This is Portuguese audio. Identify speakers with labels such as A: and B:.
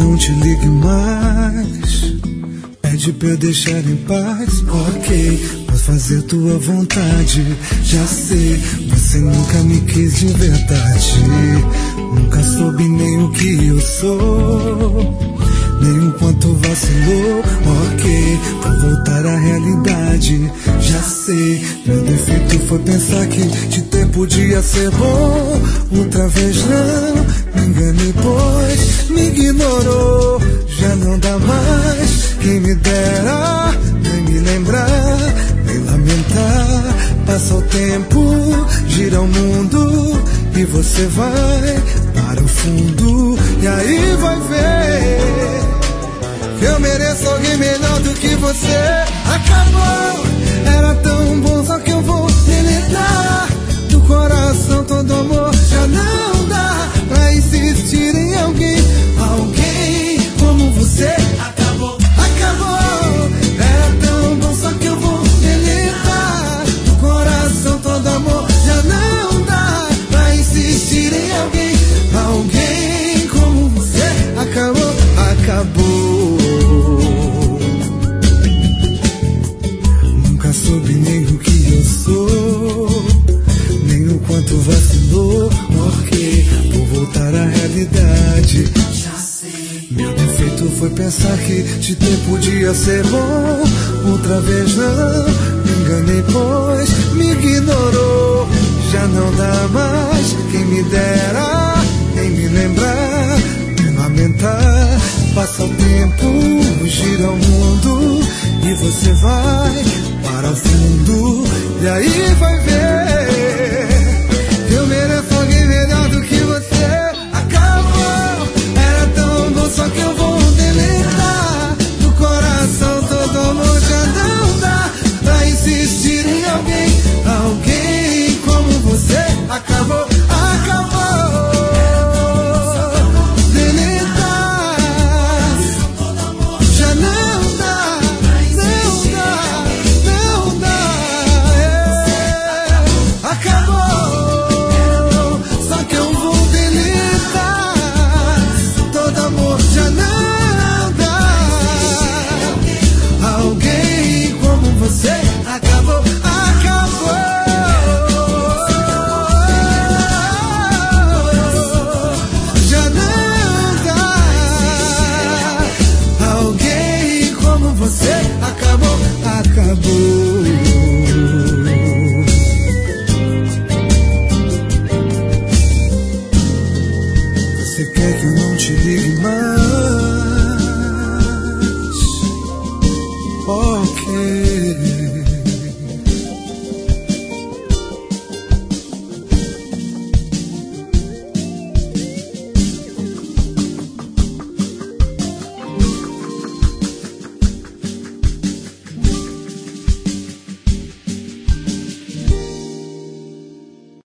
A: não te ligue mais. Pede pra eu deixar em paz. Ok, posso fazer tua vontade. Já sei, você nunca me quis de verdade. Nunca soube nem o que eu sou, nem o quanto vacilou. Ok, pra voltar à realidade. Já sei, meu defeito foi pensar que de ter podia ser bom. Outra vez não, me enganei pois me ignorou. Já não dá mais, quem me dera nem me lembrar, nem lamentar. Passa o tempo, gira o mundo e você vai para o fundo. E aí vai ver que eu mereço alguém melhor do que você. Acabou, era tão bom, só que eu vou deletar do coração todo amor. Já não dá pra insistir em alguém, alguém como você. Acabou, acabou, era tão bom, só que eu vou deletar do coração todo amor. Já não dá pra insistir em alguém, alguém como você. Acabou, acabou. Nunca soube nem o que eu sou, nem o quanto vacilou. Porque vou voltar à realidade. Já sei, meu defeito foi pensar que te ter podia ser bom. Outra vez não, me enganei pois me ignorou. Já não dá mais, quem me dera nem me lembrar, nem lamentar. Passa o tempo, gira o mundo e você vai para o fundo. E aí vai ver que eu mereço alguém melhor do que você. Acabou, era tão bom, só que eu vou deletar do coração todo amor. Já não dá pra insistir em alguém, alguém como você. Acabou, acabou. Você quer que eu não te ligue mais? Ok.